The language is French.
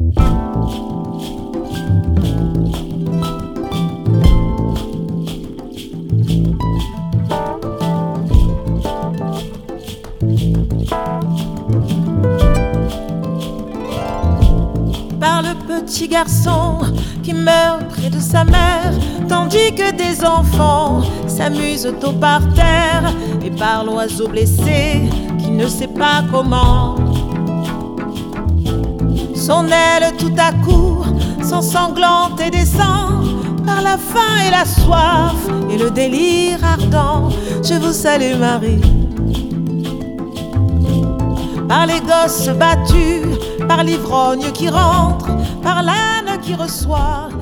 Par le petit garçon qui meurt près de sa mère, tandis que des enfants s'amusent au parterre, et par l'oiseau blessé qui ne sait pas comment. Son aile tout à coup s'ensanglante et descend par la faim et la soif et le délire ardent. Je vous salue Marie. Par les gosses battus, par l'ivrogne qui rentre, par l'âne qui reçoit